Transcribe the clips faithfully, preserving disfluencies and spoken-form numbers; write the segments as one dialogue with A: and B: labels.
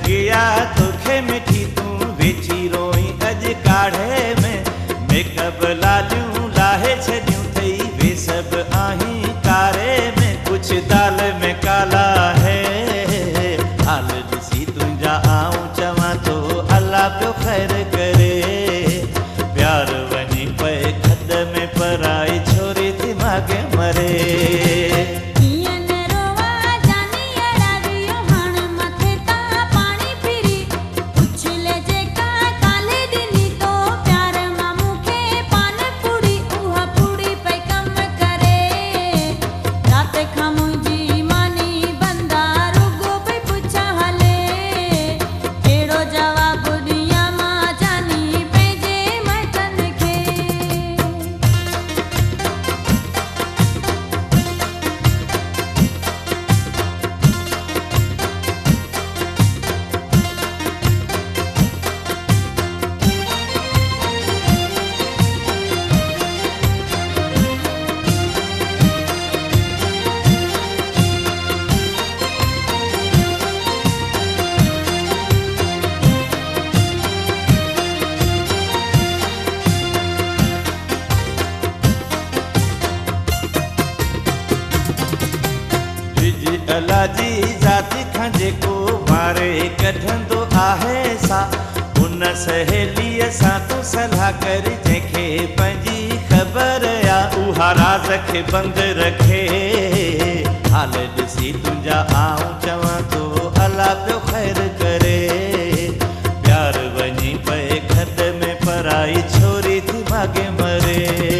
A: लगिया तोखे मिठी तूं वेठी रोई अॼु काढ़े में मेकअप लालियूं लाहे छॾियूं थई वे सभु आहीं कारे में कुछ दाल में काला है हाल ॾिसी तुंहिंजा आऊं चवां थो अल्लाह पियो ख़ैर करे प्यार वञी पए खॾ में पराई छोरी दिमाग़ मरे अला जी ज़ाति खां जेको मारे कढंदो आहे सा उन सहेलीअ सां तूं सलाह कर जंहिंखे पंहिंजी ख़बर आ उहा राज़ खे बंदि रखे हाल ॾिसी तुंहिंजा आऊं चवां थो अल्लाह पियो ख़ैर करे प्यार वञी पए खॾ में पराई छोरी दिमाग़ मरे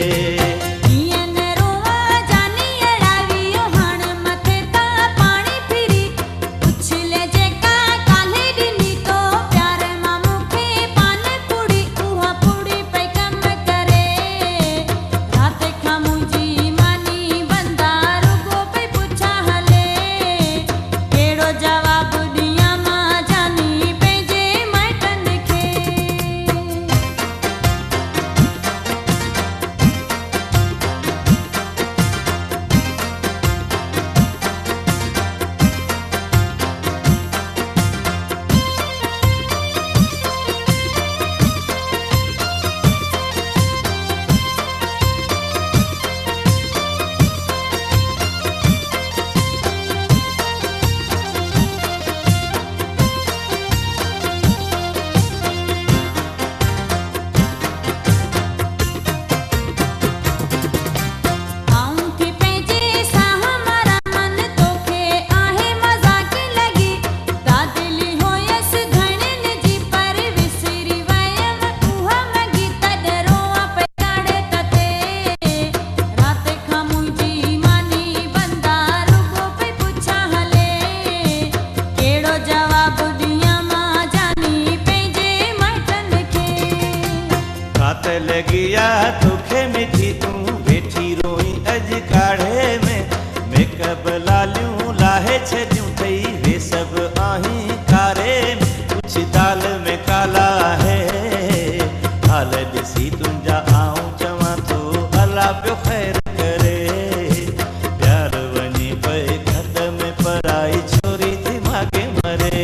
A: लगिया तोखे मिठी तूं वेठी रोई अॼु काढ़े में मेकअप लालियूं लाहे छॾियूं थई वे सभु आहीं कारे में कुछ दाल में काला है हाल ॾिसी तुंहिंजा आऊं चवां थो अल्लाह पियो ख़ैर करे प्यार वञी पए खॾ में पराई छोरी दिमाग़ मरे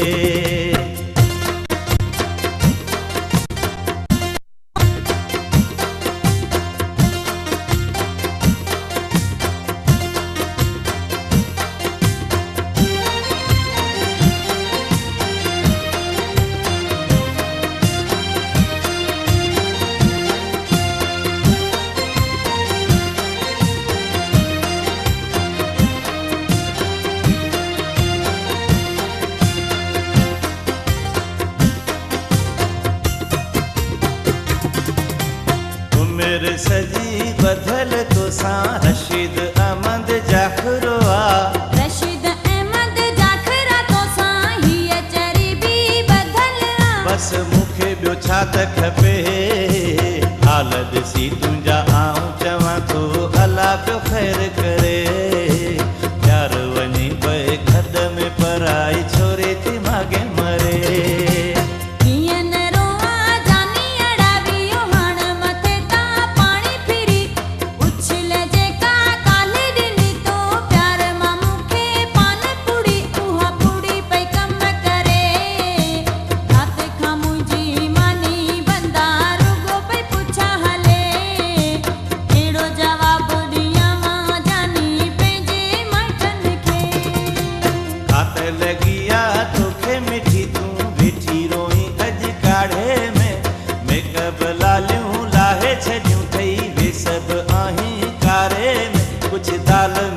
A: सजी बदल तो सां रशीद अहमद जाखरो आ
B: रशीद अहमद जाखरा तो सां हीअ चरी बि बदल आ
A: बस मूंखे ॿियो छा त खपे हाल ॾिसी तुंहिंजा आऊं चवां थो अल्लाह पियो ख़ैर करे प्यार वञी पए खॾ में पराई छोरी दिमाग़ मरे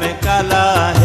A: काला